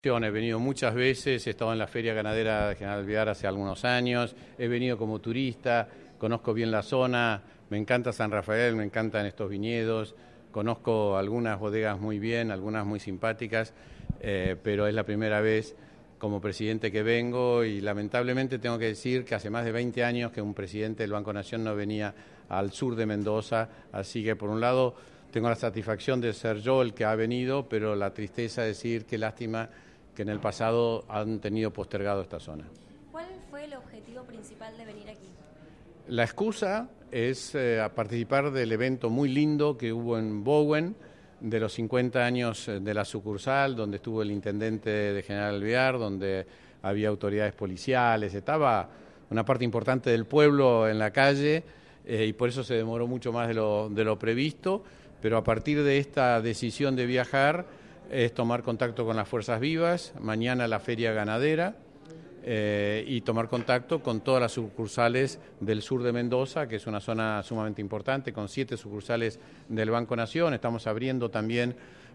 He venido muchas veces, he estado en la Feria Ganadera de General Alvear hace algunos años, he venido como turista, conozco bien la zona, me encanta San Rafael, me encantan estos viñedos, conozco algunas bodegas muy bien, algunas muy simpáticas, pero es la primera vez como presidente que vengo y lamentablemente tengo que decir que hace más de 20 años que un presidente del Banco Nación no venía al sur de Mendoza, así que por un lado tengo la satisfacción de ser yo el que ha venido, pero la tristeza de decir qué lástima que en el pasado han tenido postergado esta zona. ¿Cuál fue el objetivo principal de venir aquí? La excusa es a participar del evento muy lindo que hubo en Bowen, de los 50 años de la sucursal, donde estuvo el intendente de General Alvear, donde había autoridades policiales, estaba una parte importante del pueblo en la calle y por eso se demoró mucho más de lo previsto, pero a partir de esta decisión de viajar es tomar contacto con las fuerzas vivas, mañana la feria ganadera y tomar contacto con todas las sucursales del sur de Mendoza, que es una zona sumamente importante, con 7 sucursales del Banco Nación. Estamos abriendo también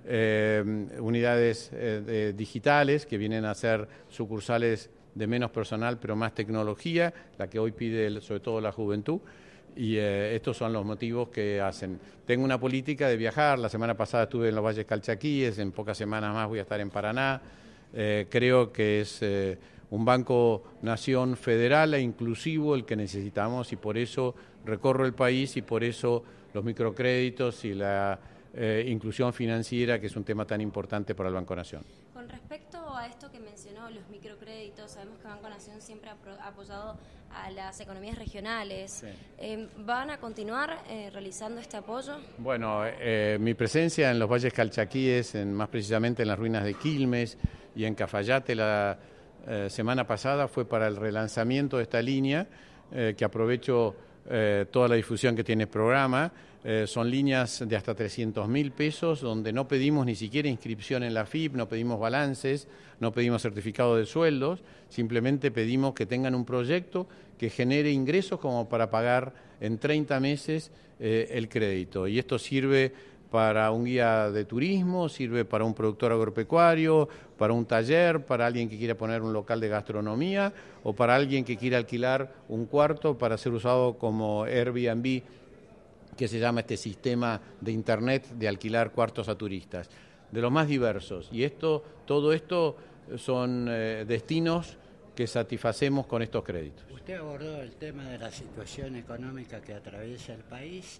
unidades digitales que vienen a ser sucursales de menos personal pero más tecnología, la que hoy pide sobre todo la juventud. Y estos son los motivos que hacen. Tengo una política de viajar. La semana pasada estuve en los Valles Calchaquíes, en pocas semanas más voy a estar en Paraná. Creo que es un Banco Nación federal e inclusivo el que necesitamos y por eso recorro el país y por eso los microcréditos y la inclusión financiera, que es un tema tan importante para el Banco Nación. Con respecto a esto que mencionó, los microcréditos, sabemos que Banco Nación siempre ha apoyado a las economías regionales. Sí. ¿Van a continuar realizando este apoyo? Bueno, mi presencia en los Valles Calchaquíes, más precisamente en las ruinas de Quilmes y en Cafayate la semana pasada fue para el relanzamiento de esta línea, que aprovecho toda la difusión que tiene el programa. Son líneas de hasta 300.000 pesos, donde no pedimos ni siquiera inscripción en la AFIP, no pedimos balances, no pedimos certificado de sueldos, simplemente pedimos que tengan un proyecto que genere ingresos como para pagar en 30 meses el crédito. Y esto sirve para un guía de turismo, sirve para un productor agropecuario, para un taller, para alguien que quiera poner un local de gastronomía o para alguien que quiera alquilar un cuarto para ser usado como Airbnb, que se llama este sistema de internet de alquilar cuartos a turistas, de los más diversos. Y todo esto son destinos que satisfacemos con estos créditos. Usted abordó el tema de la situación económica que atraviesa el país.